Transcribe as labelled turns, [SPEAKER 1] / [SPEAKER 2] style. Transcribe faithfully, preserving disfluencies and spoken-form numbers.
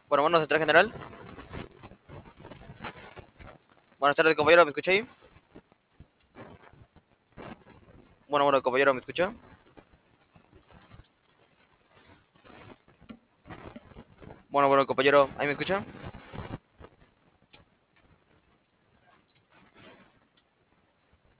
[SPEAKER 1] Bueno, buenos central general. Buenas tardes, compañero, ¿me escucha ahí? Bueno, bueno, compañero, ¿me escucha? Bueno, bueno, compañero, ¿ahí me escucha?